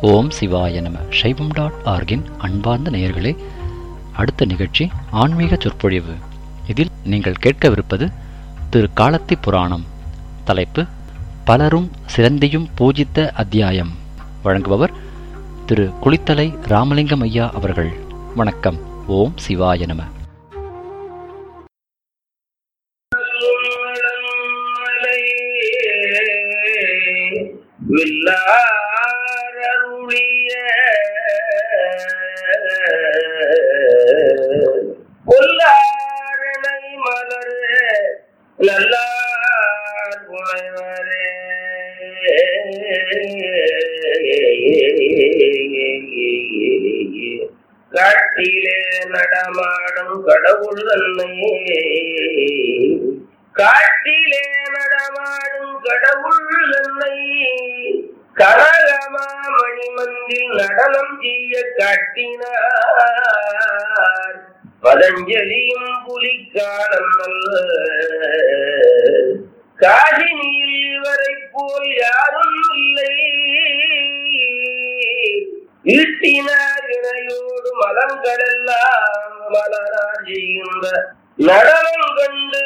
ஓம் சிவாய நம. சைவம்.orgன் அன்பார்ந்த நேயர்களே, அடுத்த நிகழ்ச்சி ஆன்மீக சொற்பொழிவு. இதில் நீங்கள் கேட்கவிருப்பது திரு காலத்தி புராணம். தலைப்பு பலரும் சிறந்தியும் பூஜித்த அத்தியாயம். வழங்குபவர் திரு குளித்தலை ராமலிங்கம் ஐயா அவர்கள். வணக்கம். ஓம் சிவாய நம. கொல்லாரணை மலர் நல்லார் புனைவரே காட்டிலே நடமாடும் கடவுள் தன்னை, காட்டிலே நடமாடும் கடவுள் தன்னை கனகமா மணிமந்தில் நடனம் செய்ய காட்டினார் பதஞ்சலியும் புலிக்காலம் நல்ல. காசினியில் இவரை போல் யாரும் இல்லை, ஈட்டினார் இணையோடு மலங்களெல்லாம் மலரார் செய்கின்ற நடனம் கண்டு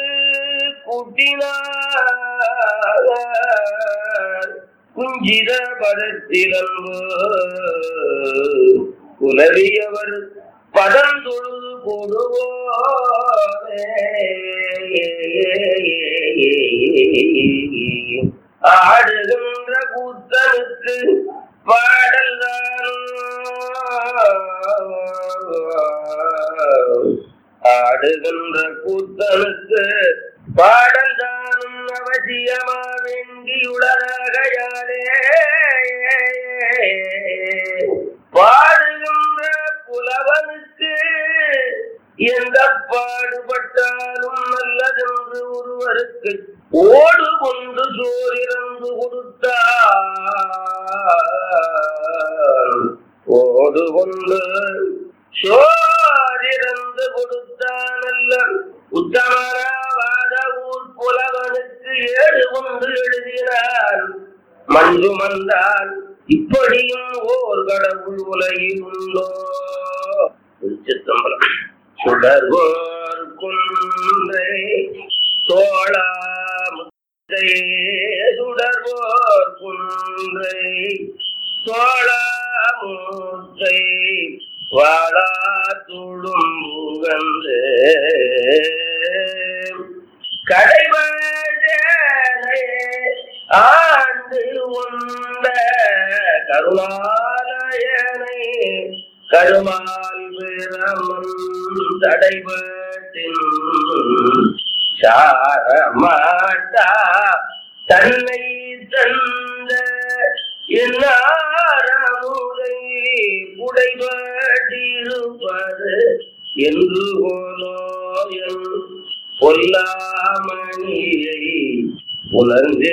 கூட்டினார் குஞ்சித பதத்திலன்பு குலவியவர் பதந்தொழுது போடுவோரே. ஆடுகின்ற கூத்தனுக்கு பாடல் தான், ஆடுகின்ற கூத்தனுக்கு பாடல் தானும் அவசியமா வேண்டியுள்ளதாகையாலே பாடுகின்ற புலவனுக்கு எந்த பாடுபட்டாலும் நல்லதென்று ஒருவருக்கு ஓடு கொண்டு சோறிறந்து கொடுத்தார், ஓடு கொண்டு சோறிறந்து கொடுத்தான் அல்ல உத்தமராவாத ஊர் புலவனுக்கு ஏடு கொண்டு எழுதினார் மஞ்சு மந்தால் இப்படியும் ஓர் கடவுள் உலகில் உண்டோ. திருச்சிற்றம்பலம். சுடர்வோர் குன்றை தோளா முத்தை, சுடர்வோர் குன்றை தோளா முத்தை வாழா துளும்புகந்து கடைவழே ஆண்டு உண்ட கருணாலயனை கருமால் பிரமன் தடைபட்டின் சாரமாட்டா தன்னை தந்த என்னாரமுதை புடைபட்டிருப்பது என்று போலோ என் பொல்லாமணியை உணர்ந்தே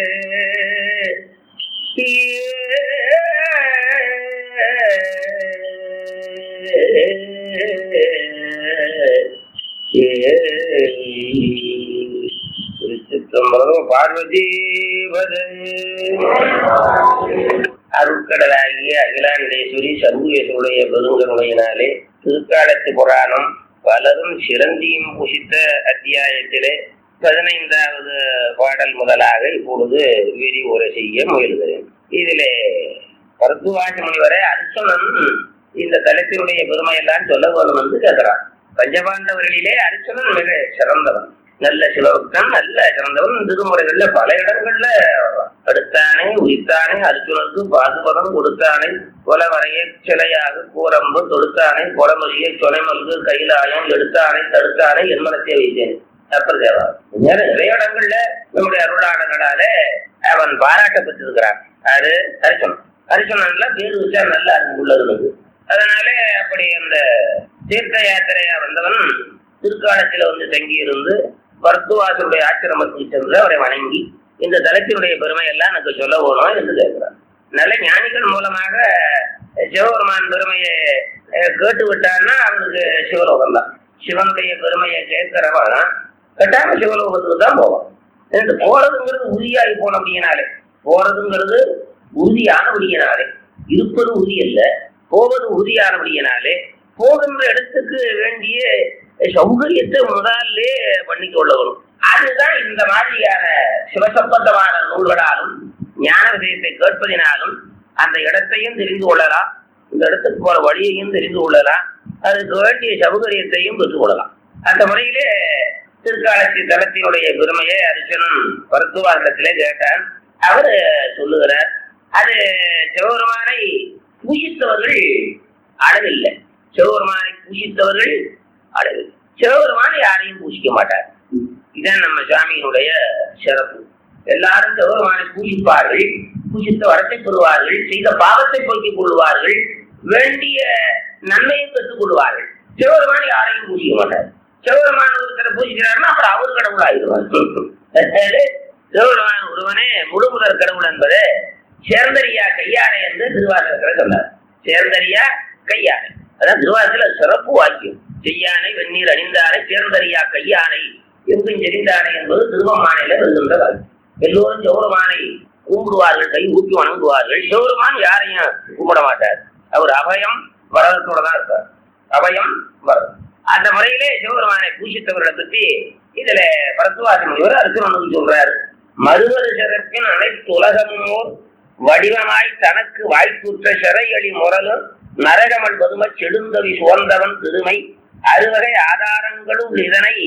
பார்வதி அருட்கடலாகிய அகிலாண்டேஸ்வரி சண்முகேஸ்வருடைய பெருங்கருணையினாலே திருக்காலத்தி புராணம் பலரும் சிறந்தியும் புசித்த அத்தியாயத்திலே 15வது பாடல் முதலாக இப்பொழுது விரிவுரை செய்ய முயல்கிறேன். இதிலே பரத்துவாச முனிவரை அர்ச்சுனன் இந்த தலத்தினுடைய பெருமையெல்லாம் சொல்ல வேண்டும் என்று கேட்கிறான். பஞ்சபாண்டவர்களிலே அர்ச்சுனன் மிக சிறந்தவன், நல்ல சிவபக்தன், நல்ல சிறந்தவன். திருமுறைகள்ல பல இடங்கள்ல அடுத்தானே உயிர்த்தானே அர்ச்சுனனுக்கு பாதுபதம் கொடுத்தானே, கொலவரைய சிலையாக கூரம்பு தொடுத்தானே, கொலமொழியை சொனைமல்கு கைலாயம் எடுத்தானே தடுத்தானே என்மனத்தை வைத்தேன். அப்பர் தேவா நிறைய இடங்கள்ல நம்முடைய அருளாளர்களால அவன் பாராட்ட பெற்றிருக்கிறான். அது அர்ச்சுனன். அர்ச்சுனன்ல பேரு வச்சா நல்ல அன்புள்ளது. அதனால அப்படி அந்த தீர்த்த யாத்திரையா வந்தவன் திருக்காலத்தில் வந்து தங்கியிருந்து பரத்துவாசருடைய ஆசிரமத்தில் சென்று அவரை வணங்கி இந்த தலத்தினுடைய பெருமை எல்லாம் எனக்கு சொல்ல போனோம் என்று கேட்கிறார். நல்ல ஞானிகள் மூலமாக சிவபெருமான் பெருமையை கேட்டு விட்டான்னா அவனுக்கு சிவலோகம் தான். சிவனுடைய பெருமையை கேட்கிறவன் கட்டாம சிவலோகத்துக்கு தான் போவான். போறதுங்கிறது உறுதியாகி போன அப்படின்னாலே, போறதுங்கிறது உறுதியான அப்படினாலே இருப்பது உறுதி அல்ல, போவது உறுதியானபடியினாலே போகின்ற இடத்துக்கு வேண்டிய சௌகரியத்தை முதல்ல பண்ணிக் கொள்ளணும். அதுதான் இந்த மாதிரியான சிவசம்பந்தமான நூல்களாலும் ஞான விஷயத்தை கேட்பதினாலும் அந்த இடத்தையும் தெரிந்து கொள்ளலாம், இந்த இடத்துக்கு போற வழியையும் தெரிந்து கொள்ளலாம், அதுக்கு வேண்டிய சௌகரியத்தையும் பெற்றுக் கொள்ளலாம். அந்த முறையிலே திருக்காலத்தி தலத்தினுடைய பெருமையை அர்ஜுனன் மருத்துவத்திலே கேட்டான். அவர் சொல்லுகிறார், அது சிவபெருமானை பூஜித்தவர்கள் அளவில்லை, சிவபெருமானை பூஜித்தவர்கள் அளவில், சிவபெருமான் யாரையும் பூஜிக்க மாட்டார். இதுதான் நம்ம சாமியினுடைய சிறப்பு. எல்லாரும் சிவபெருமானை பூஜிப்பார்கள், பூஜித்த வரத்தை பெறுவார்கள், செய்த பாவத்தை போக்கிக் கொள்வார்கள், வேண்டிய நன்மையை பெற்றுக் கொள்வார்கள். சிவபெருமான் யாரையும் பூஜிக்க மாட்டார். சிவபெருமான் ஒருத்தரை பூஜிக்கிறாருன்னா அப்புறம் அவர் கடவுள் ஆகிடுவார். சிவபெருமான் ஒருவனே முழுமுதற் கடவுள் என்பது சேர்ந்தரியா கையானை என்று திருவாசகத்தில் சொன்னார். சேர்ந்தரியா கையானை, அதான் திருவாசகத்தில் சிறப்பு வாக்கியம். செய்யானை வெந்நீர் அணிந்தானை சேர்ந்தரியா கையானை எங்கும் செறிந்தானை என்பது திருவம்மானையில வருகின்ற வாக்கியம். எல்லோரும் சிவபெருமானை கும்பிடுவார்கள், கை ஊக்கி வணங்குவார்கள். சிவபெருமான் யாரையும் கும்பிட மாட்டார். அவர் அபயம் வரதத்தோட தான் இருப்பார், அபயம் வரதம். அந்த முறையிலே சிவபெருமானை பூஜித்தவர்களை பற்றி இதுல பரத்துவாசி முனிவர் அர்ஜுனனுக்கு சொல்றாரு. மறுவது சிறப்பின் அனைத்து உலகமோர் வடிவமாய் தனக்கு வாய்ப்புற்ற சிறையளி முரலும் நரகமல் பதும செடுந்தவி சுவந்தவன் திருமை அறுவகை ஆதாரங்களுள்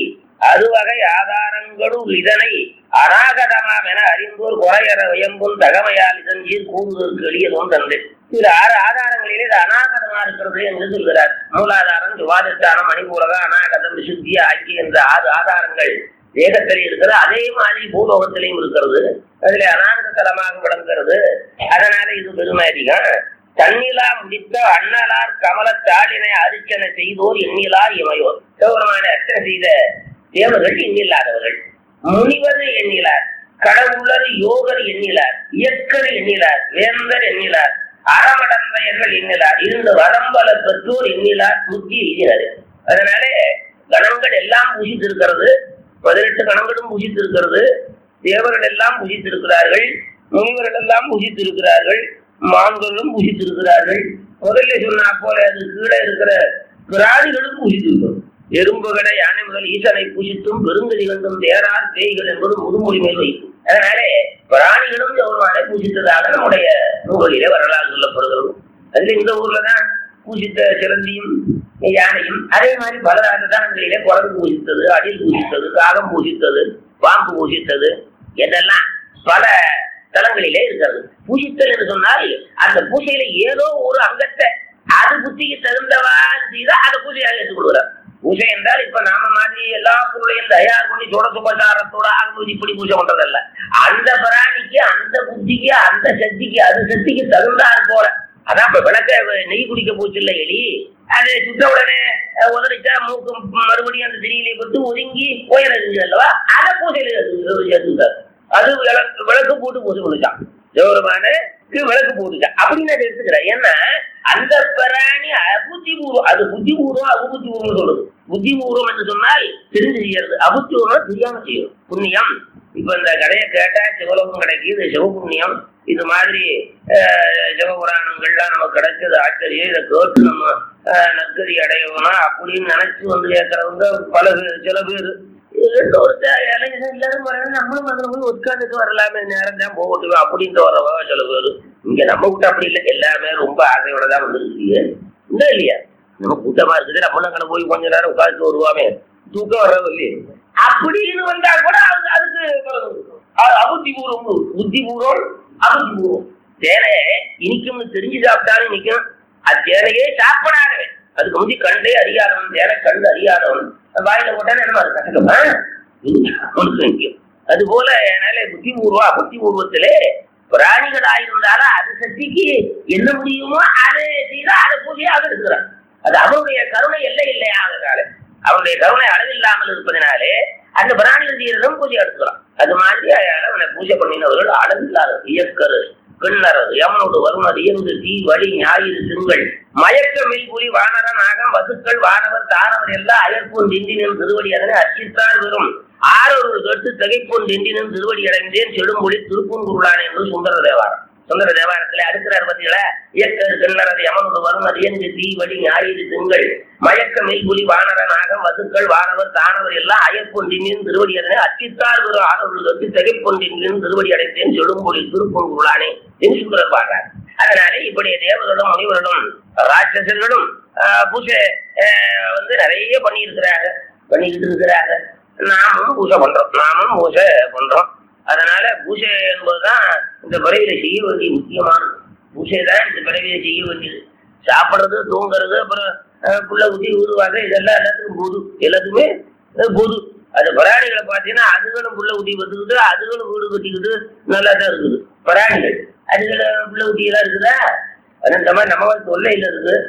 இதனை அநாகதமாம் என அறிந்தோர் குறையற வியம்பும் தகமையால் இதன் கூறுவதற்கு எளியதும் தந்து. இதுல 6 ஆதாரங்களிலே இது அநாகதமா இருக்கிறது என்று சொல்கிறார். மூலாதாரம், சுவாதிஷ்டானம், மணிபூரகம், அநாகதம், விசுத்தி ஆகிய என்ற 6 ஆதாரங்கள் வேகத்திலே இருக்கிறது. அதே மாதிரி பூலோகத்திலையும் இருக்கிறது. அதுல அநாகத தலமாக விளங்குகிறது. அதனால இது பெருமை அதிகம். தன்னிலா முடித்த அண்ணலார் கமல தாளினை அரிச்சனை செய்தோர் எண்ணிலார் இமையோர். சிவபெருமான அர்ச்சனை செய்த தேவர்கள் எண்ணில்லாதவர்கள். முனிவது எண்ணிலார், கடவுளர் யோகர் எண்ணிலார், இயக்கர் எண்ணிலார், வேந்தர் எண்ணிலார், அறமடந்தையர்கள் எண்ணிலார், இருந்து வரம்பல பெற்றோர் எண்ணிலார், புத்தி எண்ணினார். அதனாலே கணங்கள் எல்லாம் பூஜித்திருக்கிறது. 18 கணங்களும் பூஜித்திருக்கிறது. தேவர்கள் எல்லாம் பூஜித்திருக்கிறார்கள், முனிவர்கள் எல்லாம் பூஜித்திருக்கிறார்கள், மான்களும் பூஜித்திருக்கிறார்கள். முதல்ல சொன்னா போல அது கீழே இருக்கிற பிராணிகளும் பூஜித்திருக்கிறோம். எறும்புகளை யானை முதல் ஈசனை பூஜித்தும் பெருங்கதி கண்டும் தேரார் தேய்கள் என்பது முதுமொழி மேல் வைக்கும். அதனாலே பிராணிகளும் சிவபெருமானை பூஜித்ததாக நம்முடைய நூல்களிலே வரலாறு சொல்லப்படுகிறது. அதுல இந்த ஊர்லதான் பூஜித்த சிலந்தியும் யானையும், அதே மாதிரி பல தலங்களிலே குரங்கு பூஜித்தது, அடில் பூஜித்தது, காகம் பூஜித்தது, பாம்பு பூஜித்தது இதெல்லாம் பல தலங்களிலே இருக்கிறது. பூஜித்தல் என்று சொன்னால் அந்த பூஜையில ஏதோ ஒரு அங்கத்தை அது புத்திக்கு தகுந்தவாறு செய்தா அதை பூஜையாக ஏற்றுக்கொள்கிறார். பூஜை என்றால் இப்ப நாம மாதிரி எல்லா பொருளையும் தயார் பண்ணி சோட சுபசாரத்தோட அனுமதி இப்படி பூஜை பண்றதல்ல. அந்த பிராணிக்கு, அந்த புத்திக்கு, அந்த சக்திக்கு, அது சக்திக்கு தகுந்தார் போல. அதான் இப்ப விளக்க நெய் குடிக்க போச்சு இல்ல எலி, அது சுத்த உடனே உதறிச்சா மூக்கு மறுபடியும் அந்த திரியிலே போட்டு ஒதுங்கி போயிடுது அல்லவா, அதை பூஜையில சேர்த்துட்டார். அது விளக்கு போட்டு பூஜை பண்ணிச்சான், சிவபெருமானுக்கு விளக்கு போட்டுச்சான் அப்படின்னு அதை எடுத்துக்கிறேன். ஏன்னா அந்த பிராணி புத்திபூர்வம், அது புத்திபூர்வம், அபுத்திபூர்வம் சொல்லுது. புத்திபூர்வம் என்று சொன்னால் தெரிஞ்சு செய்யறது, அபுத்திபூர்வம் தெரியாம செய்யும். புண்ணியம் இப்ப இந்த கடையை கேட்டா சிவலோகம் கிடைக்குது, இது சிவபுண்ணியம். இது மாதிரி சிவபுராணங்கள்லாம் நமக்கு கிடைச்சது ஆச்சரியம். இதை கேட்டு நம்ம நற்கதி அடையணும் அப்படின்னு நினைச்சு வந்து கேட்கறவங்க சில பேர். எல்லாரும் நம்மளும் அதுல போய் உட்காந்துட்டு வரலாமே, நேரம் தான் போகட்டும் அப்படின்ட்டு வரவா சில பேரு. இங்க நம்ம கிட்ட அப்படி இல்லை, எல்லாமே ரொம்ப ஆசையோட தான் வந்துருக்கு. இந்த இல்லையா நம்ம கூட்டமா இருக்குது, நம்மளும் அங்கே போய் கொஞ்ச நேரம் உட்காந்துட்டு வருவாமே, தூக்கம் வர்றது இல்லையே அப்படின்னு வந்தா கூட அதுக்கு அபுத்திபூர்வம், புத்திபூர்வம், அபுத்திபூர்வம். தேனை இனிக்கும்னு தெரிஞ்சு சாப்பிட்டாலும் இனிக்கும். அது தேனையே சாப்பிடாதவன், அதுக்கு முந்தி கண்டே அறியாதவன், தேனை கண்டு அறியாதவன் வாயில போட்டானே என்ன அது கட்டணுமா அவனுக்கு முக்கியம். அது போல என்னால புத்திபூர்வம், அபுத்திபூர்வத்திலே பிராணிகளாயிருந்தாலும் அது சக்திக்கு என்ன முடியுமோ அதை செய்தா அதை பூஜையாக இருக்கிறான். அது அவனுடைய கருணை எல்லை இல்லையாகிறதுனால, அவனுடைய கருணை அளவில்லாமல் இருப்பதனாலே அந்த பிராணிகள் செய்யறதும் பூஜை எடுத்துக்கலாம். அது மாதிரி அவனை பூஜை பண்ணினவர்கள் அளவில்லாத இயக்கரு கிண்ணறது யமனோடு வருணர் இயங்கு தீ வழி ஞாயிறு திங்கள் மயக்க மெய்புலி வானர நாகம் வசுக்கள் வானவர் தானவர் எல்லாம் அயற்போன் திண்டினும் திருவடி அதனை அச்சித்தார் வெறும் ஆறொரு தொட்டு தகைப்போன் திண்டினும் திருவடி அடைந்தேன் செடுமொழி திருப்பூங்குருளான் என்று சுந்தர தேவாரம். சுந்தர தேவாரத்துல அடுக்கிறார் பத்திகள இயக்கர் கிண்ணறது யமனோடு வரும் அது என்று தீ வடி ஞாயிறு திங்கள் மயக்க மெல்புலி வானர நாகம் வசுக்கள் வானவர் தானவர் எல்லாம் அயற்கொண்டின் திருவடி அடைந்தேன் அச்சித்தார் ஒரு ஆனவர்களுக்கு திகைப்பொன்றின் திருவடி அடைத்தேன் செழும்பொழி திருப்பொருளானே என்று சுந்தரர் பாடுறார். அதனால இப்படி தேவர்களும் முனிவர்களும் ராட்சசர்களும் பூஜை நிறைய பண்ணிக்கிட்டு இருக்கிறாங்க. நாமும் பூஜை பண்றோம். அதனால பூஜை என்பதுதான் இந்த பிறவியில செய்ய வேண்டிய முக்கியமானது. பூஜை தான் இந்த பிறவியில செய்ய வேண்டியது. சாப்பிடுறது, தூங்குறது, அப்புறம் புள்ள குட்டி ஊருவாங்க, இதெல்லாம் எல்லாத்துக்குமே பொது. அது பிராணிகளை பார்த்தீங்கன்னா அதுகளும் புள்ள குட்டி பத்துக்கிட்டு அதுகளும் வீடு கட்டிக்கிட்டு நல்லா தான் இருக்குது. பிராணிகள் அதுகள புள்ள குட்டி எல்லாம் இருக்குதா? அந்த மாதிரி நம்ம தொல்லையில இருக்கு.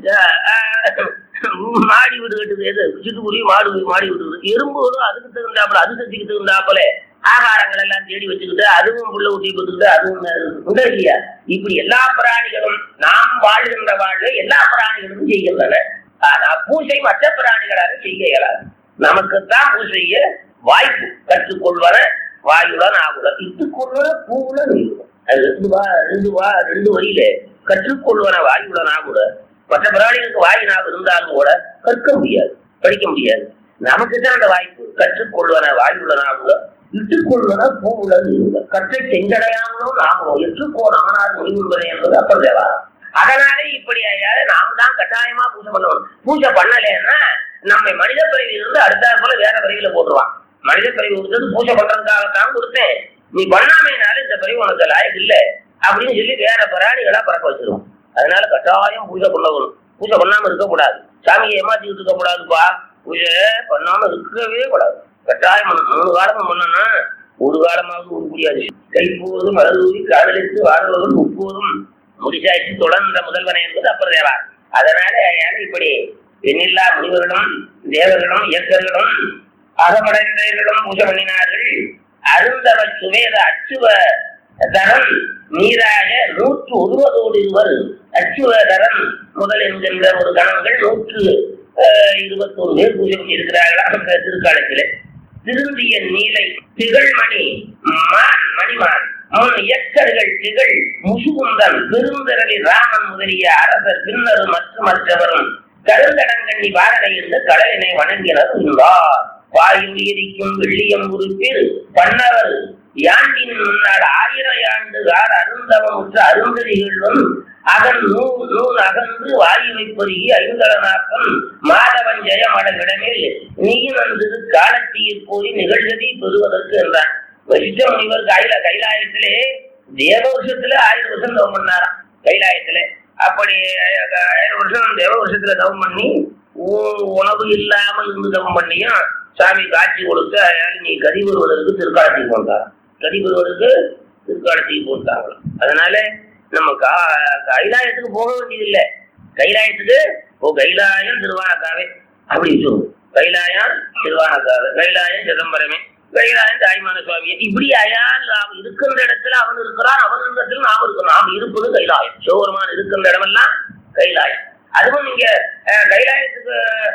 மாடி வீடு கட்டுது, எது சிட்டுக்குருவி மாடி விட்டுக்குது. எறும்புகளும் அதுக்கு தகுந்தாப்புல அது சக்திக்கு தகுந்தாப்புல ஆகாரங்கள் எல்லாம் தேடி வச்சுக்கிட்டு அதுவும் புள்ள ஊட்டி கொடுத்துக்கிட்டு அதுவும் உண்டா இல்லையா? இப்படி எல்லா பிராணிகளும் நாம் வாழ்கின்ற வாழ்வை எல்லா பிராணிகளும் செய்கின்றன. ஆனா பூசை மற்ற பிராணிகளாக செய்ய இயலாது. நமக்குத்தான் பூசைய வாய்ப்பு. கற்றுக்கொள்வன வாயுடன் ஆகுடன் இட்டுக்கொள்வன பூவுடன் இருக்கும். அது ரெண்டு வரியில கற்றுக்கொள்வன வாயுடன் ஆகுட. மற்ற பிராணிகளுக்கு வாயினாக இருந்தாலும் கூட கற்க முடியாது, படிக்க முடியாது. நமக்குத்தான் அந்த வாய்ப்பு. கற்றுக்கொள்வன வாயுடன் ஆகுட இட்டுக்கொள்வன பூவுடன் இருங்க. கற்றை செஞ்சடையாமலும் ஆகணும். எற்றுக்கோ நானார் முடிவுஎன்பது என்பது அப்பர் தேவாரம். அதனால இப்படி நாம தான் கட்டாயமா பூஜை பண்ணணும். பூஜை பண்ணலைன்னா நம்ம மனித பிறவியிலிருந்து அடுத்த போல வேற பிறவியில போட்டுருவான். மனித பிறவி கொடுத்தது பூஜை பண்றதுக்காகத்தான் கொடுத்தேன், நீ பண்ணாமையினாலும் இந்த பிறவி உனக்கு லாயக்கு இல்லை அப்படின்னு சொல்லி வேற பிராணிகளா பறக்க வச்சிருவோம். அதனால கட்டாயம் பூஜை பண்ணணும். பூஜை பண்ணாம இருக்கக்கூடாது. சாமியை ஏமாத்திக்கிட்டு இருக்கக்கூடாதுப்பா. பூஜை பண்ணாம இருக்கவே கூடாது. கட்டாயம் 3 காலமும் பண்ணனா ஒரு காலமாவது உருப்படியாது. கைப்போதும் மலர்தூவி காதலித்து வாழ்வதும் முப்போதும் முடிச்சாய்ச்சி தொடர்ந்த முதல்வனை என்பது அப்பர் தேவார். அதனால இப்படி எண்ணில்லா முனிவர்களும் தேவர்களும் இயக்கர்களும் அகமடைந்தவர்களும் பூஜை பண்ணினார்கள். அருந்தவ சுவேத அச்சுவ தரம் நீராய 120 அச்சுவ தரம் முதல் என்கின்ற ஒரு கணங்கள் 121 பேர் பூஜை பண்ணி இருக்கிறார்களா திருக்காலத்திலே. திருந்திய நீலை திகழ்மணி மணிமான் 3 இயக்கர்கள் திகழ் முசுகுந்தன் பெருந்தரளி ராமன் முதலிய அரசர் பின்னர் மற்றவரும் கருந்தடங்கண்ணி பாரனை இருந்த கடலினை வணங்கினர் உள்ளார். வாயில் எரிக்கும் வெள்ளியம் உறுப்பில் பன்னவர் யாண்டின் முன்னால் 1000 ஆண்டுகார் அருந்தவமுற்ற அருந்ததிகளும் அதன் நூல் அகன்று வாயுவை பொருகி 5 மாதவன் ஜெயமடவிடமேல் நீயினந்து காலத்தீர் போய் நிகழ்கதி பெறுவதற்கு என்றான். வசிஷ்ட முனிவர் கைலாயத்திலே தேவ வருஷத்துல 1000 வருஷம் தவம் பண்ணாராம். கைலாயத்திலே அப்படி 1000 வருஷம் தேவ வருஷத்துல தவம் பண்ணி உணவு இல்லாமல் இருந்து தவம் பண்ணியும் சாமி காட்சி கொடுக்க நீ கதி வருவதற்கு திருக்காலத்துக்கு போட்டாராம். கதி வருவதற்கு திருக்காலத்துக்கு போட்டாங்களாம். அதனால நம்ம கைலாயத்துக்கு போக வேண்டியதில்லை. கைலாயத்துக்கு கைலாயம் திருவானக்காவே அப்படி சொல்லுவோம். கைலாயம் திருவானக்காவே, கைலாயம் சிதம்பரமே, கைலாயம் தாய்மான சுவாமி. இப்படி நாம் இருக்கின்ற இடத்துல அவன் இருக்கிறான், அவன் இடத்துல நாம் இருக்கிறோம். நாம் இருப்பது கைலாயம். சிவபெருமான் இருக்கின்ற இடமெல்லாம் கைலாயம். அதுவும் நீங்க கைலாயத்துக்கு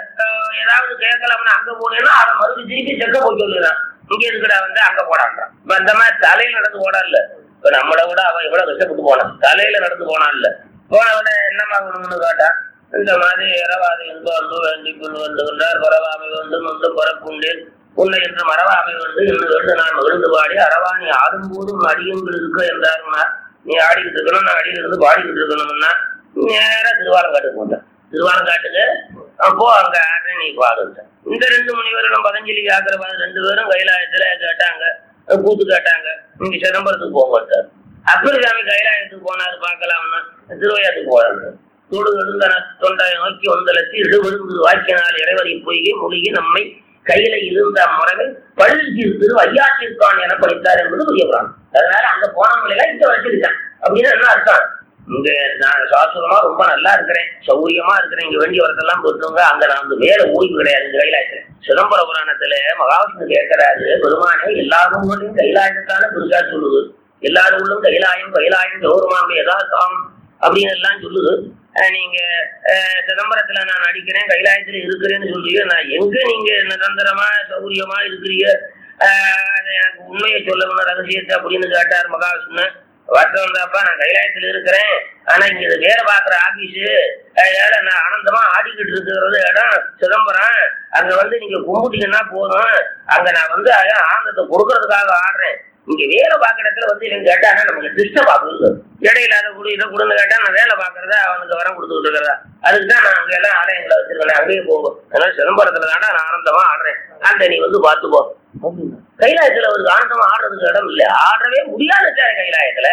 ஏதாவது கேட்கலாம்னு அங்க போனீங்கன்னா அவன் மறுபடியும் திருப்பி செக்க போய் சொல்லுறான். இங்க இருக்கிற வந்து அங்க போடான்றான். இப்ப அந்த மாதிரி தலையில நடந்து போனா இல்ல. இப்ப நம்மளை விட அவன் எவ்வளவு கஷ்டப்பட்டு போனான். தலையில நடந்து போனான் இல்ல. போனவன என்னமா வேணும்னு கேட்டான். இந்த மாதிரி இரவாதை வந்து வேண்டி புல் வந்துகின்றார். பரவாமை வந்து நொந்து பரப்புண்டேன் உன்னை என்று மரவாமை வந்து என்று வேண்டு நான் விழுந்து பாடி அரவாணி ஆடும்போதும் அடியங்கள் இருக்க என்றாருன்னா நீ ஆடிக்கிட்டு இருக்கணும், நான் அடியில் இருந்து பாடிக்கிட்டு இருக்கணும்னா நேரா திருவாலங்காட்டுக்கு போட்டேன். திருவாலங்காட்டுக்கு அப்போ அங்க ஆடுற நீ பாடுங்க. இந்த 2 முனிவர்களும் பதஞ்சலி வியாக்கிரபாதர் 2 பேரும் கைலாயத்துல கேட்டாங்க, கூத்து கேட்டாங்க. இங்க சிதம்பரத்துக்கு போக மாட்டார். அப்பரிசாமி கைலாயத்துக்கு போனாரு பார்க்கலாம்னா திருவையாத்துக்கு போறாங்க. தொடு நெடுந்தன தொண்டை நோக்கி வந்தலத்தி இழுவிழுந்து வாக்கினால் இறைவரை பொய்கை மொழிகை நம்மை கையில இருந்த முறைமை பழுதில் திரு ஐயாற்றிற்கான் என படித்தார் என்பது புரிய புராணம். அதனால அங்க போனவங்களை எல்லாம் இங்க வச்சிருக்கேன் அப்படின்னு என்ன அர்த்தம்? இங்க நான் சாஸ்வதமா ரொம்ப நல்லா இருக்கிறேன், சௌரியமா இருக்கிறேன், இங்க வேண்டிய வரதெல்லாம் போட்டுருங்க. அங்க நான் வந்து வேற ஓய்வு கிடையாது. இந்த கைலாயத்துல சிதம்பர புராணத்துல மகாவிஷ்ணு கேட்கிறாரு, பெருமானே எல்லாரும் கைலாயத்தான புதுசா சொல்லுது. எல்லாரும் கைலாயம் கைலாயம் கௌரவமானுடைய யதார்த்தம் அப்படின்னு எல்லாம் சொல்லுது. நீங்க சிதம்பரத்துல நான் நடிக்கிறேன், கைலாயத்துல இருக்கிறேன்னு சொல்றீங்க. நான் எங்க நீங்க நிரந்தரமா சௌரியமா இருக்கிறீங்க, எனக்கு உண்மையை சொல்லணும் ரகசியத்தை அப்படின்னு கேட்டார் மகாவிஷ்ணு. வாசம் வந்தாப்பா நான் கைலாயத்துல இருக்கிறேன், ஆனா இங்க இது வேலை பாக்குற ஆபீஸு, அதனால நான் ஆனந்தமா ஆடிக்கிட்டு இருக்கிறது இடம் சிதம்பரம். அங்க வந்து நீங்க கும்பிட்டீங்கன்னா போதும், அங்க நான் வந்து ஆனந்தத்தை கொடுக்கறதுக்காக ஆடுறேன். இங்க வேலை பாக்குற இடத்துல வந்து இவன் கேட்டானா நமக்கு டிஸ்டர்ப் ஆகுது. இடையில அதை கூட இதை கொடுன்னு கேட்டா நான் வேலை பாக்குறதா அவனுக்கு வரம் கொடுத்துக்கிட்டு இருக்கிறதா. அதுக்குதான் நான் அங்க எல்லாம் ஆலயங்களை வச்சிருக்கேன், அங்கேயே போகும். அதனால சிதம்பரத்துல தாண்டா நான் ஆனந்தமா ஆடுறேன், அந்த நீ வந்து பாத்துப்போ. கைலாயத்துல ஒரு ஆனந்தமா ஆடுறதுக்கு இடம் இல்ல, ஆடவே முடியாது. கைலாயத்துல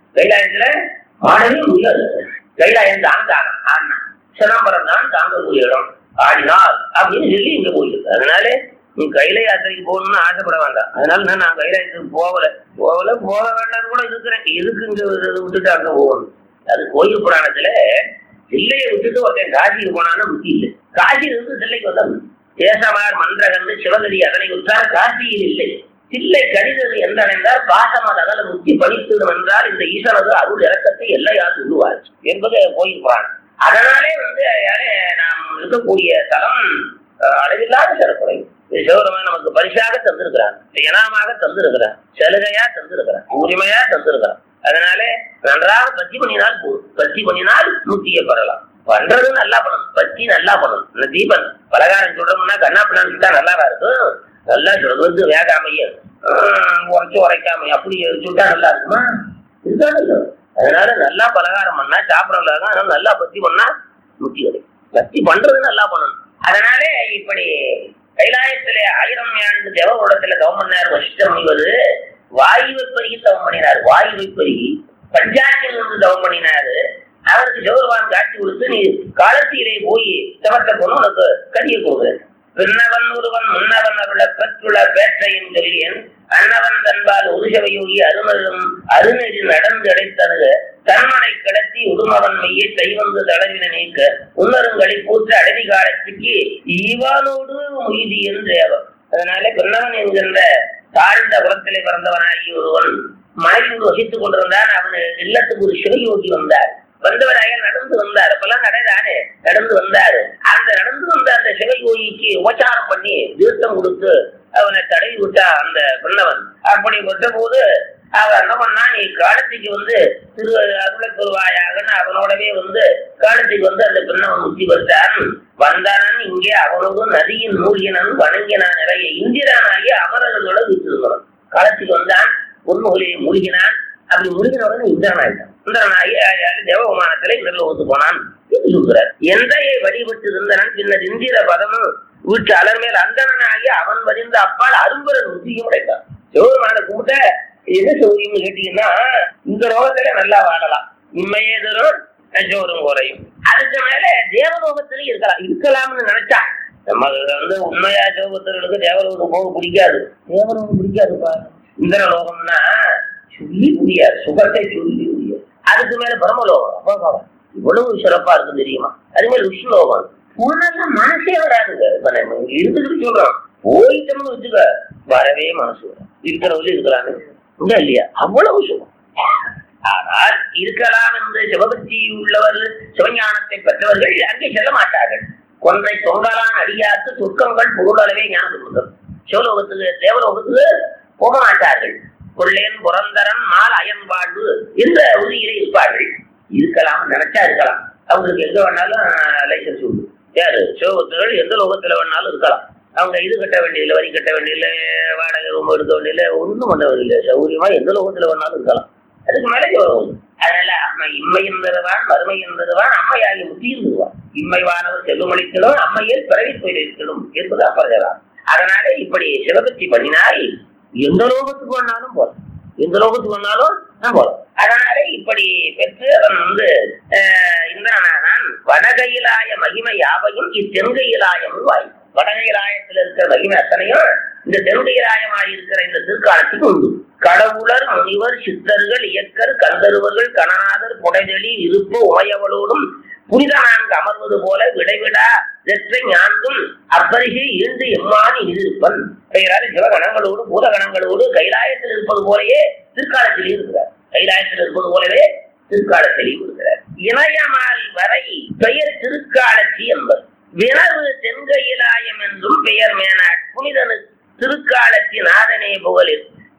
ஆடவே முடியாது. கைலாயம் தான் ஆடினா, சிதம்பரம் தான் தாங்கக்கூடிய இடம், ஆடினார் அப்படின்னு சொல்லி இங்க போயிருக்கு. அதனால நீ கைலை யாத்திரைக்கு போகணும்னு ஆசைப்பட வேண்டாம். அதனால நான் கைலாயத்துக்கு போக வேண்டாம்னு கூட இருக்கிறேன். எதுக்கு இங்க விட்டுட்டு அங்க போகணும்? அது கோயில் புராணத்துல தில்லையை விட்டுட்டு ஒருத்தன் காசிக்கு போனான்னு புத்தி இல்லை. காசியில இருந்து தில்லைக்கு வந்தா தேசமார் மன்றகன்னு சிவகதி அதனை விட்டார், காசியில் இல்லை. தில்லை கடிதது என்றால் பாசமத அகல முத்தி படித்திடும் என்றால் இந்த ஈஸ்வரது அருள் இறக்கத்தை எல்லையால் சொல்லுவார் என்பது கோயில் புராணம். அதனாலே வந்து நாம் இருக்கக்கூடிய தலம் அளவில்லாத சிறப்புரை. சிவபெருமான் நமக்கு பரிசாக தந்திருக்கிறார், இனாமாக தந்திருக்கிறார், சலுகையா தந்திருக்கிறார், உரிமையா தந்திருக்கிறார். அதனாலே நன்றாக பத்தி பண்ணினால் போதும். பத்தி பண்ணினால் முத்தியை பெறலாம். பண்றது நல்லா பண்ணணும், பத்தி நல்லா பண்ணணும். இந்த தீபன் பலகாரம் சொல்றோம்னா கண்ணா பண்ணான்னு சுட்டா நல்லாவா இருக்கும்? நல்லா சொல்றது வந்து வேகாமைய உரைக்காம அப்படி சுட்டா நல்லா இருக்குமா? இருக்காது. அதனால நல்லா பலகாரம் பண்ணா சாப்பிடலாம். அதனால நல்லா பத்தி பண்ணா முத்தி கிடைக்கும். பத்தி பண்றது நல்லா பண்ணணும். அதனாலே இப்படி கைலாயத்திலே 1000 ஆண்டு தேவகுலத்துல தவம் பண்ணார் வசிஷ்டர் முனிவது. வாயுவை பெருகி தவம் பண்ணினார். வாயுவை பெருகி பஞ்சாயத்தில் இருந்து தவம் பண்ணினாரு. அவருக்கு சிவபெருமான் காட்சி கொடுத்து நீ காலத்திலே போய் தவத்தை கொண்டு உனக்கு கதியை கொடுக்குறேன். பின்னவன் ஒருவன் முன்னவன் அவருடைய பெற்றுள்ள பேற்றையும் சொல்லியன் அன்னவன் தன்பால் உருசவையோகி அருநெறி நடந்து அடைத்தது தன்மனை கிடத்தி உடுமவன் மையை தைவந்து தளவின நீக்க உன்னருங்களை பூற்ற அடவி காலத்துக்கு ஈவானோடு உய்தி என்றேவர். அதனால பின்னவன் என்கின்ற தாழ்ந்த குலத்திலே பிறந்தவனாகி ஒருவன் மனைவியோடு வசித்துக் கொண்டிருந்தான். அவன் இல்லத்துக்கு ஒரு சிவயோகி வந்தார். வந்தவராக நடந்து வந்தார். அப்பெல்லாம் நடைதானே நடந்து வந்தாரு. அந்த நடந்து வந்த அந்த சிவயோகிக்கு உபச்சாரம் பண்ணி தீர்த்தம் கொடுத்து அவனை தடவி விட்டா அந்த பின்னவன். அப்படி விட்ட போது அவன் என்ன பண்ணா, நீ காலத்துக்கு வந்து திரு அருளை பெறுவாயாகன்னு அவனோடவே வந்து காலத்துக்கு வந்து அந்த பின்னவன் முத்தி பெற்றான். வந்தானன் இங்கே அவனோடு நதியின் மூழ்கினன் வணங்கினான் நிறைய இந்திரனாகி அமரர்களோட விட்டுருந்தான். காலத்துக்கு வந்தான், பொன்முகலியை மூழ்கினான். அப்படி முழுகின உடனே இந்திரனாயிட்டான். இந்திரனாகி தேவகுமானத்திலே நிர்லோகத்து போனான் என்று சொல்கிறார். எந்தையை வழிபட்டு இருந்தனன் பின்னர் இந்திர பதமும் வீட்டு அலர் மேல் அந்தனாகி அவன் வரிந்த அப்பால் அரும்பரன் முத்தியும் உடைத்தான். சிவபெருமான கும்பிட்ட எது சௌரியம்னு கேட்டீங்கன்னா, இந்த ரோகத்தில நல்லா வாழலாம், இம்மையே தரும் சோறும் குறையும். அதுக்கு மேல தேவலோகத்திலே இருக்கலாம்னு நினைச்சா. நம்ம வந்து உண்மையா சிவபக்தர்களுக்கு தேவலோகம் போக பிடிக்காது. தேவலோகம் பிடிக்காதுப்பா. இந்திரலோகம்னா சொல்லி முடியாது, சுகத்தை சொல்லி முடியாது. அதுக்கு மேல பிரம்மலோகம் இவ்வளவு சிறப்பா இருக்கு தெரியுமா? அது மேல விஷ்ணுலோகம் போனாலும் மனசே வராதுங்க. இருந்துட்டு சொல்றோம், போயிட்டோம்னு வச்சுக்க வரவே மனசு வரும். இருக்கிறவங்க இருக்கலான்னு இல்லையா? அவ்வளவு சுகம். ஆனால் இருக்கலாம் என்று சிவபக்தி உள்ளவர்கள், சிவஞானத்தை பெற்றவர்கள் அங்கே செல்ல மாட்டார்கள். கொன்றை தொங்கலான் அடியாத்து துர்க்கங்கள் பொருளளவே ஞானம் கொடுத்தது. சிவலோகத்துக்கு தேவலோகத்துக்கு போக மாட்டார்கள். கொள்ளேன் புரந்தரன் மால் அயன் வாழ்வு என்ற உறுதியிலே இருப்பார்கள். இருக்கலாம் நினைச்சா இருக்கலாம். அவங்களுக்கு எங்க வேணாலும் லைசன்ஸ் உண்டு. யாரு சிவபக்தர்கள் எந்த லோகத்துல வேணாலும் இருக்கலாம். அவங்க இது கட்ட வேண்டியதில்லை, வரி கட்ட வேண்டியதில்லை, வாடகை ரொம்ப எடுக்க வேண்டியதில்லை, ஒன்றும் பண்ண வேண்டியதில்லை. சௌரியமா எந்த லோகத்துல வேணாலும் இருக்கலாம். அதுக்கு மேலே சிவலோகம். அதனால அம்மை இம்மை என்பதுவான் வறுமை என்பதுவான் அம்மையாகி முத்தி இருந்துவான். இம்மைவானவர் செல்வமளித்தலும் அம்மையில் பிறவி போயிருக்கணும் என்பது அப்பதான். அதனால இப்படி சிவபக்தி பண்ணினால் எந்த லோகத்துக்கு வேணாலும் போலாம், எந்த லோகத்துக்கு வேணாலும் நான் போலாம். அதனால இப்படி பெற்று அவன் வந்து இந்திரனானான். வடகையிலாய மகிமை யாவையும் இத்தென்கையிலாயம் வாய். வடகையிலாயத்தில் இருக்கிற மகிமை அத்தனையும் இந்த தென்கையிலாயமாய் இருக்கிற இந்த திருக்காலத்துக்கு உண்டு. கடவுளர் முனிவர் சித்தர்கள் இயக்கர் கந்தருவர்கள் கணநாதர் புடைதெளி இருப்பு உமையவளோடும் புனித நான்கு அமர்வது போல விடைவிடா வெற்றை ஞான்கும் அப்பரிசை ஈண்டு எம்மானி இருப்பன். பெயராது சிவகணங்களோடு பூதகணங்களோடு கைலாயத்தில் இருப்பது போலயே திருக்காலத்தில் இருக்கிறார். கைலாயத்தில் இருப்பது போலவே திருக்காலத்திலையும் இருக்கிறார். இணையமால் வரை பெயர் திருக்காலத்தி என்பது. வினவு தென்கையிலாயம் என்றும் பெயர் மேனாட் புனிதனு திருக்காலத்தி நாதனே புகழில்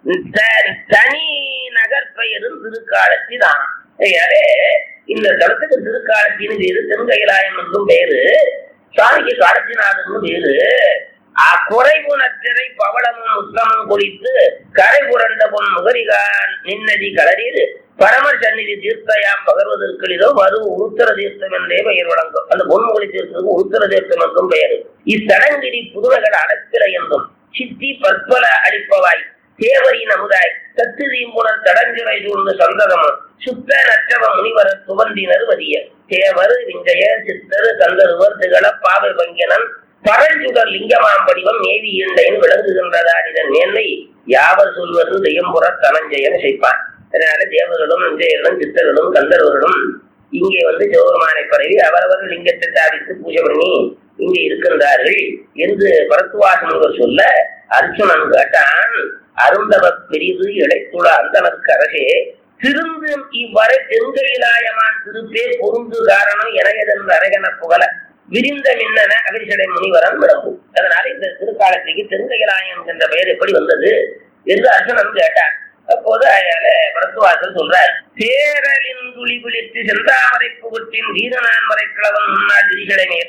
தனி நகர்பெயரும் திருக்காலத்தி தான். இந்த தலத்துக்கு திருக்காலத்தின்னு பேரு, தென்கைலாயம் என்றும் பேரு, சுவாமிக்கு காலத்திநாதன் பேரு. குறைவுணத்திரை பவளமும் உத்தமும் குளித்து கரை புரண்ட பொன் முகரிகான் நின்னதி களரீர் பரமர் சந்நிதி தீர்த்தையாம் பகர்வதற்கிலோ வரு உருத்தர தீர்த்தம் என்றே பெயர் வழங்கும். அந்த பொன்முகலி தீர்த்தத்துக்கு உருத்தர தீர்த்தம் என்றும் பெயர். இத்தடங்கிரி புதுநகர் அடப்பிற என்றும் சித்தி பற்பல அளிப்பவாய் தேவரின் அமுதாய் தத்து தீம்புணர் தடஞ்சுரை சூழ்ந்து சந்ததமும் சுத்த நற்றவ முனிவர துவந்தினர் வதிய தேவர் விஞ்சய சித்தர் கந்தருவர் திகழ பாவை பங்கினன் பரஞ்சுடர் லிங்கமாம் படிவம் மேவி ஈண்டையின் விளங்குகின்றதான். இதன் மேன்மை யாவர் சொல்வது தெய்யம்புற தனஞ்சயன் செய்ப்பான். அதனால தேவர்களும் நஞ்சயர்களும் சித்தர்களும் கந்தர்வர்களும் இங்கே சிவபெருமானை பரவி அவரவர் லிங்கத்தை தாவித்து பூஜை பண்ணி இங்கே இருக்கின்றார்கள் என்று பரத்துவாசன் சொல்ல அர்ச்சுனன் கேட்டான். அருந்தவ பெரிது இடைத்துள அந்தனருக்கு அரசே திருந்து இவ்வரை தென்கையிலாயமான் திருப்பேர் பொருந்து காரணம் எனையதென்று அரகன புகழ விரிந்த மின்னன அகிர்சடை முனிவரன் விளம்பும். அதனால இந்த திருக்காலத்திற்கு தென்கையிலாயம் என்ற பெயர் எப்படி வந்தது என்று அர்ஜுனன் கேட்டான். அப்போது அயால பரத்துவாசல் சொல்றார். தேரலின் துளி குளித்து செந்தாமரை புகத்தின் வீரனான் வரை கிழவன் முன்னாள் திரிகடை மேல்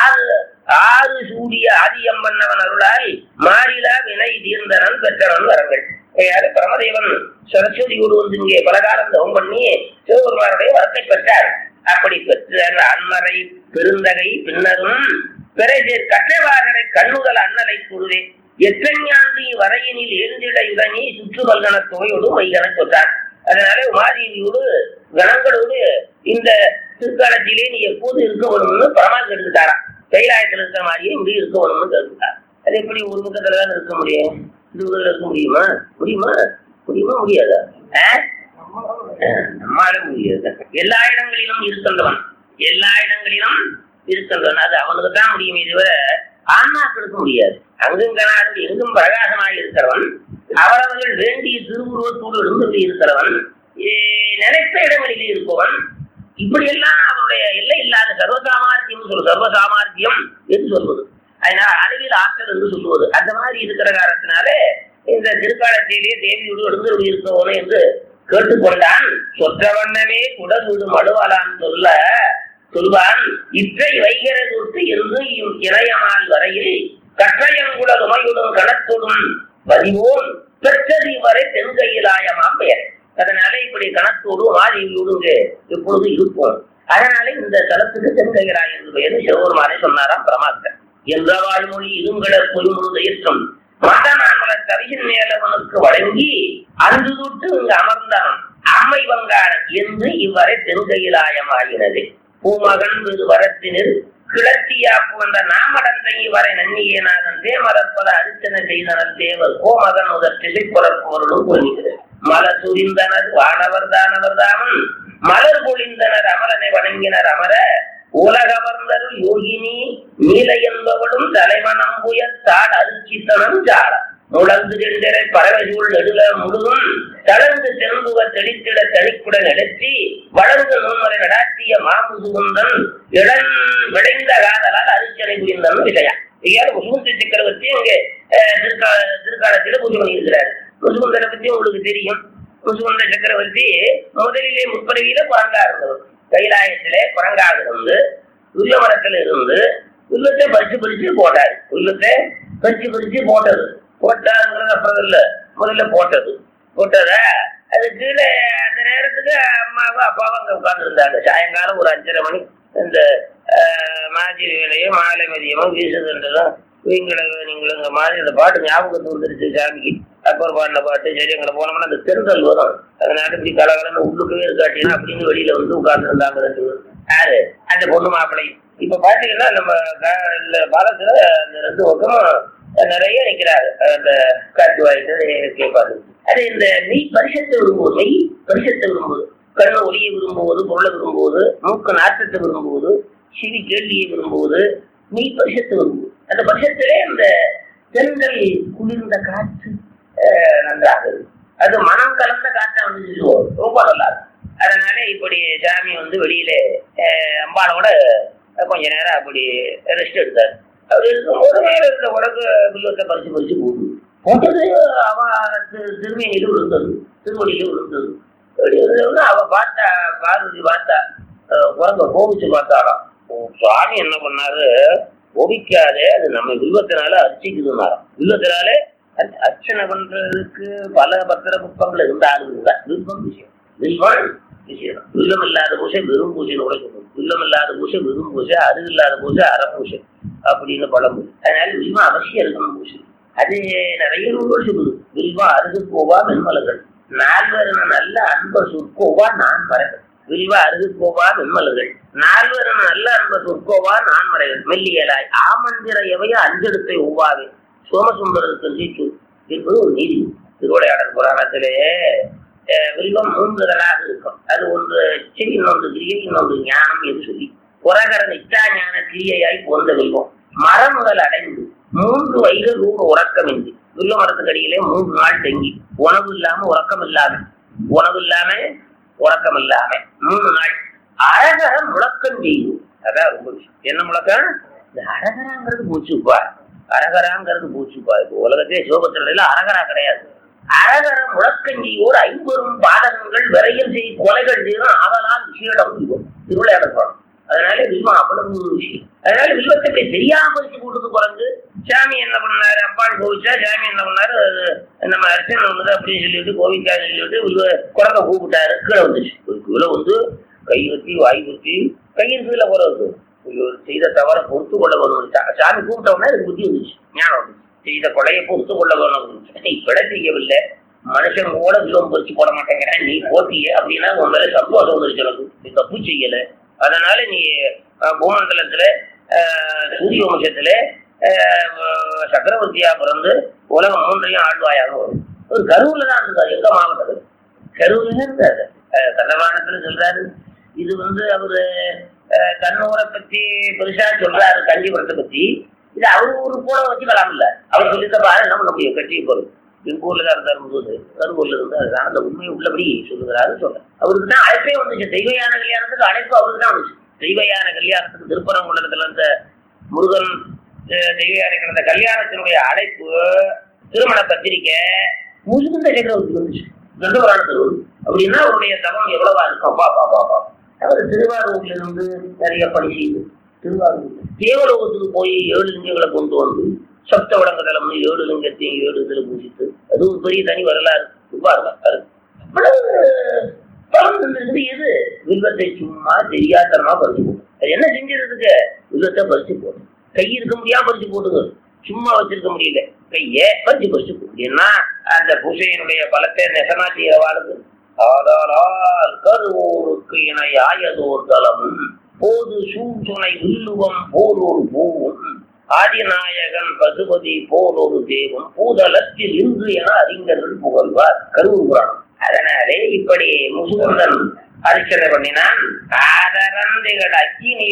ஆறு சூடிய ஆதியம்பன்னவன் அருளால் மாறிலா வினை தீர்ந்தனன் பெற்றவன் வரங்கள். பிரமதேவன் சரஸ்வதியோடு இங்கே பலகாலம் தவம் பண்ணி சிவபெருமானுடைய வரத்தை பெற்றார். அப்படி பெற்ற அன்மறை பெருந்தகை பின்னரும் பிறகு கற்றவாரனை கண்ணுதல் அண்ணலை கூடுவே எத்தஞாந்தி வரையினில் எழுந்திடையுடனே சுற்றுவல்கன தொகையோடு வைகன சொன்னார். அதனால உமாதேவியோடு கணங்களோடு இந்த திருக்காலத்திலே நீ எப்போது இருக்க வேணும்னு பரமாத்மா எடுத்துட்டாராம். கைலாயத்தில் இருக்கிற மாதிரியே இங்கே இருக்க வேணும்னு கேட்டுட்டார். அது எப்படி ஒரு பக்கத்துலதான் இருக்க முடியும்? இருபதுல இருக்க முடியுமா? முடியுமா? முடியுமா? முடியாதா? நம்மால முடியாது. எல்லா இடங்களிலும் இருக்கின்றவன், எல்லா இடங்களிலும் இருக்கின்றவன். அது அவனுக்கு தான் முடியுமே தவிர ஆன்மாக்களுக்கு முடியாது. அங்கும் கனாடு எங்கும் பிரகாசமாக இருக்கிறவன், அவரவர்கள் வேண்டிய திருவுருவத்தோடு இருந்து இருக்கிறவன், நினைத்த இடங்களில் இருப்பவன். இப்படியெல்லாம் அவனுடைய எல்லை இல்லாத சர்வசாமார்த்தியம் சர்வசாமார்த்தியம் என்று சொல்வது. அதனால அளவில் ஆற்றல் என்று சொல்லுவது. அந்த மாதிரி இருக்கிற காரணத்தினால இந்த திருக்காலத்திலேயே தேவியோடு எழுந்து இருக்கவனு என்று கேட்டுக்கொண்டான். சொற்ற வண்ணமே குடல் விடும் அழுவலான் சொல்வான். இற்றை வைகிறது என்று இணையமால் வரையில் கற்றையங்குடல் உமையுடன் கணத்தொடும் பதிவோம் பெற்றது வரை தென்கையிலாயமாம் பெயர். அதனால இப்படி கணத்தோடு மாதேவியோடு எப்பொழுது இருப்போம். அதனால இந்த தலத்துக்கு தென்கையிலாய் என்று பெயர் சிவபெருமானை சொன்னாராம் பரமாத்மா. என்ற வாழ்மொழி இருங்கடற் பொய்முழுத ஏற்றம் மதநாமல கவியின் மேலவனுக்கு வழங்கி அன்று தொட்டு இங்கு அமர்ந்தான் அம்மை வங்காளன் என்று இவ்வரை தென்கையிலாயம் ஆகினது. பூமகன் விரு வரத்தினில் கிளத்தியா போன்ற நாமடந்தை வரை நன்னியநாதன் தேமரப்பத அரிச்சனை செய்தனர் தேவர் கோமகன் முதல் திசைப்புறப்பவர்களும் கொள்கிறது. மலர் சுரிந்தனர் வானவர் தானவர் தாமன் மலர் பொழிந்தனர் அமரனை வணங்கினர் அமர உலகவர்ந்தருள் யோகினி நீல என்பவளும் தலைவனம்புயத்தால் அருச்சித்தனம் சார முழந்து சென்றரை பறவைசூழ் நெடுல முழுதும் தளர்ந்து தென்புக தெளித்திட தனிக்குட நடத்தி வளர்ந்து நூன்மறை நடாத்திய மாமுசுகுந்தன் இடம் விளைந்த காதலால் அரிச்சனை புரிந்தன் இல்லையா? முசுகுந்த சக்கரவர்த்தி அங்கே திருக்காலத்தில பூஜை பண்ணியிருக்கிறார். முசுகுந்தனை பத்தி உங்களுக்கு தெரியும். முசுகுந்த சக்கரவர்த்தி முதலிலே முற்பறவியில குரங்கா இருந்தவர். கைலாயத்திலே குரங்காக இருந்து உள்ள மரத்துல இருந்து உள்ளத்தை பறிச்சு போட்டாரு. உள்ளத்தை பறிச்சு போட்டது போட்டாருங்கிறது அப்புறம் இல்ல, முதல்ல போட்டத அது கீழே அந்த நேரத்துக்கு அம்மாவும் அப்பாவும் அங்க உட்கார்ந்து இருந்தாங்க. சாயங்காலம் ஒரு 5:30 மணி இந்த மாஜி வேலையும் மாலை மதியமும் வீசுதுன்றதும் நீங்களுங்க மாதிரி அந்த பாட்டு ஞாபகத்து வந்துருச்சு சாமிக்கு. அப்புறம் பாடின பாட்டு சரி எங்களை போனோம்னா அந்த தெருந்தல் வரும். அதனால இப்படி கலகலன்னு உள்ளுக்கவே இருக்காட்டினா அப்படின்னு வெளியில வந்து இருந்தாங்க யாரு அந்த பொண்ணு மாப்பிள்ளை. இப்ப பாத்தீங்கன்னா நம்ம பாலத்துல அந்த 2 பக்கமும் நிறைய நிற்கிறாரு. அந்த காற்று வாய்ட்டு கேட்பாரு. அது இந்த மெய் பரிசத்தை விரும்புவது, மெய் பரிசத்தை விரும்புவது, கண்ணு ஒளியை விரும்புவது, பொருளை விரும்புவது, மூக்கு நாற்றத்தை விரும்புவது, சிறி கேள்வியை விரும்புவது, மெய் பரிசத்தை விரும்புவது. அந்த பட்சத்திலே அந்த தென்றல் குளிர்ந்த காற்று நன்றாக இருக்கும். அது மனம் கலந்த காற்றை சொல்லுவோம், ரொம்ப நல்லா இருக்கும். அதனால இப்படி சாமி வெளியில அம்பாளோட கொஞ்ச நேரம் அப்படி ரெஸ்ட் எடுத்தாரு. அப்படி இருக்கும்போது மேல இருந்த உடம்பு பில்லத்தை பறிச்சு போட்டது அவ திருமேனியில விழுந்தது, திருவடியில விழுந்தது. அவ பார்த்தா, பார்வதி பார்த்தா, குரங்க கோபிச்சு பார்த்தாலாம். சுவாமி என்ன பண்ணாரு, கோபிக்காதே, அது நம்ம வில்வத்தினால அர்ச்சிக்குதுனாராம். வில்வத்தினால அர்ச்சனை பண்றதுக்கு பல பத்திர புஷ்பங்கள் இருந்தாலும் வில்வம் விஷயம், வில்வம் விஷயம். வில்லம் இல்லாத பூசை வெறும் பூசைன்னு கூட சொல்லுவோம். வில்லம் இல்லாத பூசை வெறும் பூசை, அருகு இல்லாத பூசை அறப்பூசை அப்படின்னு பழம். அதனால வில்வம் அவசியம் இருக்கணும் பூசை. அது நிறைய நூல்கள் சொல்லுது. வில்வம் அருகு கோவா வெண்மலர்கள், நால்வரன நல்ல அன்பர் சொற்கோவா நான் மறைகள். வில்வ அருகு கோவா வெண்மலர்கள், நால்வரன நல்ல அன்பர் சொற்கோவா நான் மறைகள். மெல்லியலாய் ஆமந்திர எவைய அஞ்செடுத்தை ஒவ்வாவே சோமசுந்தரத்துக்கு நீச்சு என்பது ஒரு நீதி. திருவிளையாடல் புராணத்திலே வில்வம் 3 தலாக இருக்கும். அது ஒன்று இச்சை, இன்னொன்று கிரியை, இன்னொன்று ஞானம் என்று சொல்லி புறகரன் இச்சா ஞான கிரியையாய் போன்ற வில்வம் மரமுதல் அடைந்து 3 வைகள் உறக்கமின்றி வில்வ மரத்துக்கு அடியிலே 3 நாள் தங்கி உணவு இல்லாம உறக்கம் இல்லாம 3 நாள் அரகர முழக்கம் செய்யும். அதான் ரொம்ப விஷயம். என்ன முழக்கம்? இந்த அரகராங்கிறது பூச்சுப்பா, அரகராங்கிறது பூச்சுப்பா. இப்போ உலகத்திலே சிவபத்திரையில அரகரா கிடையாது. அரகர முழக்கஞ்சியோர் 50 பாதகங்கள் விரையில் செய்ய கொலைகள் செய்யணும். அதனால் விஷயம் திருவிளையாடல். அதனால வில்வம் அவ்வளவு விஷயம். அதனால வில்வத்தை தெரியாம பறிச்சு கூட்டுக்கு குறைஞ்சு சாமி என்ன பண்ணாரு, அப்பான்னு கோவிச்சா சாமி என்ன பண்ணாரு, நம்ம அர்ச்சனை வந்து அப்படின்னு சொல்லிட்டு கோவிக்கான்னு சொல்லிட்டு குரங்க கூப்பிட்டாரு. கீழே வந்துச்சு. கீழே வந்து கை வச்சு வாய் வச்சு கையின் கீழே குறை செய்த தவற பொறுத்து கொள்ள வேணும். சாமி கூப்பிட்டோம்னா எனக்கு புத்தி வந்துச்சு, ஞானம் வந்துச்சு. செய்த கொலையை பொறுத்து கொள்ள வேணும். இப்பட செய்யவில்லை, மனுஷன் கூட வில்வம் பறிச்சு போட மாட்டேங்கிறேன், நீ போட்டிய அப்படின்னா உன் மேல சந்தோஷம் வந்துருச்சு. எனக்கு நீ தப்பு செய்யல. அதனால நீ பூமண்டலத்துல சூரிய வம்சத்துல சக்கரவர்த்தியா பிறந்து உலகம் 3ஐயும் ஆழ்வாயாக வரும். ஒரு கருவுல தான் இருந்தாரு. எங்க மாவட்டத்தில் கருவுல இருந்தாரு. கந்தபுராணத்துல சொல்றாரு. இது வந்து அவரு கண்ணூரை பத்தி பெருசா சொல்றாரு, காஞ்சிபுரத்தை பத்தி. இது அவரு ஒரு கூட வச்சுக்கலாம் இல்ல. அவர் சொல்லித்தப்பாரு என்ன பண்ண முடியும், கட்சியை போறது. எங்க ஊர்ல தான் இருந்தாரு, கருவூர்ல இருந்தாரு. அந்த உண்மையை உள்ளபடி சொல்லுகிறாரு சொல்ற. அவருக்கு தான் அழைப்பே வந்துச்சு. தெய்வயான கல்யாணத்துக்கு அழைப்பு அவருக்கு தான் வந்துச்சு. தெய்வயான கல்யாணத்துக்கு திருப்பரங்குன்றத்துல இருந்த முருகன் தெய்வயான கிடந்த கல்யாணத்தினுடைய அழைப்பு, திருமண பத்திரிக்கை முழுந்த சக்கரவர்த்தி வந்துச்சு. கந்தபுராணத்தில் அப்படின்னா அவருடைய தவம் எவ்வளவா இருக்கும். பாப்பா அவர் திருவாரூர்ல இருந்து நிறைய பணி செய்து திருவாரூர் தேவலோகத்துக்கு போய் 7 லிங்கங்களை கொண்டு வந்து சப்த வடங்கதலம் 7 லிங்கத்தையும் 7 இதுல பூசித்து அது ஒரு பெரிய தனி வரலாறு. எது வில்வத்தை சும்மா தெரியாதனமா பறிச்சு போடும். அது என்ன செஞ்சிருதுக்கு? வில்வத்தை பறிச்சு போடும். கை இருக்க முடியாம பறிச்சு போட்டுங்க. சும்மா வச்சிருக்க முடியல, கைய பறிச்சு போடும். ஏன்னா அந்த பூசையினுடைய பலத்தை நெசமா செய்யறவாளுக்கு ஆதாரால் கருவோருக்கு என ஆயதோர் தலமும் போது சூழ்சுனை வில்லுவம் போல் ஒரு பூவும் ஆதிநாயகன் பசுபதி போல் ஒரு தேவம் பூதலத்தில் இன்று என அறிஞர்கள் புகழ்வார். கருவூர் புராணம். அதனாலே இப்படி முசுகுந்தன் அர்ச்சனை பண்ணினான். ஆதரந்தைகள் அக்கினி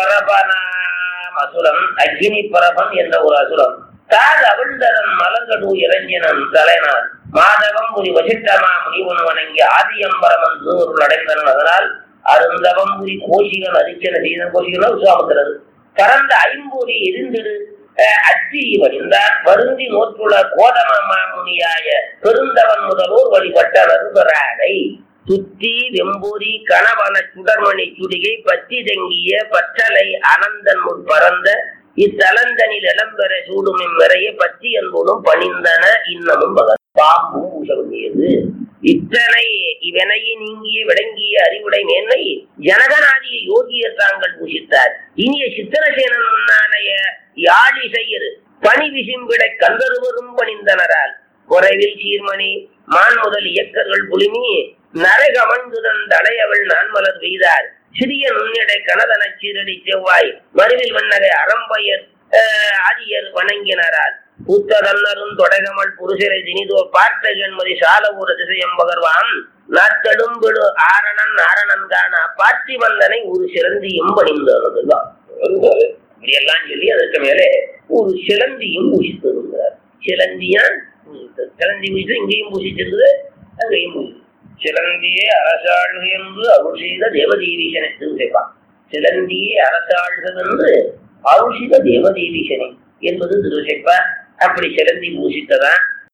பரபனாம் அசுரன், அக்கினி பரபன் என்ற ஒரு அசுரன் தாது அவிழ்ந்தரன் மலங்கடு இறங்கினன் தலைனான் மாதவம் புரி வசிட்டமா முனிவன் வணங்கி ஆதியம்பரமன் திருவருள் அடைந்தனன். அதனால் அருந்தவம்புரி கோஷிகன் அரிச்சனை செய்த கோஷிகன் விசுவாமித்திரர் கறந்த 50 எரிந்திடு அத்தி வடிந்தான் வருந்தி நோற்றுள்ள கோதம மாமுனியாய பெருந்தவன் முதல்வோர் வழிபட்டனர் பெறாடை சுத்தி வெம்பூரி கணவன சுடர்மணி சுடிகை பத்தி தங்கிய பற்றலை அனந்தன் முன் பறந்த இத்தலந்தனில் இளம்பெற சூடும் இம்வரைய பத்தி என்பதும் பணிந்தன இன்னமும் பாம்பும் உசவங்கியது. இத்தனை இவனையை நீங்கிய விளங்கிய அறிவுடை மேன்மை ஜனகநாதிய யோகியர் தாங்கள் பூசித்தார். இனிய சித்திரசேனன் முன்னானைய யாழி செய்யரு பணி விசிம்பிடை கந்தருவரும் பணிந்தனரால் குறைவில் சீர்மணி மான் முதல் இயக்கர்கள் புலிமி நரகமந்துதன் தடையவள் நான்மலர் வெய்தார் சிறிய நுண்ணடை கனதன சீரடி செவ்வாய் மருவில் வண்ணகை அறம்பயர் ஆதியர் வணங்கினரால் புத்ததன்னரும் தொடகமல் புருஷரை தினிதோ பார்த்த ஜென்மதி சால ஒரு திசையம் பகர்வான் நாத்தெடும்பெடு ஆரணன் ஆரணன் காண பார்த்தி வந்தனை ஒரு சிலந்தியும் பணிந்ததுதான். இப்படியெல்லாம் சொல்லி அதற்கு மேலே ஒரு சிலந்தியும் பூசித்திருந்தார். சிலந்தியா சிலந்தி பூசித்து இங்கேயும் பூசிச்சிருக்குது, அங்கேயும் பூசி சிலந்தியே அரசாழ்க என்று அருள் செய்த தேவதேவீசனை திருசைப்பான். சிலந்தியே அரசாழ்க என்று அருள் செய்த தேவதேவீசனை என்பது திருசைப்பா. அப்படி சிலந்தி பூசித்ததான்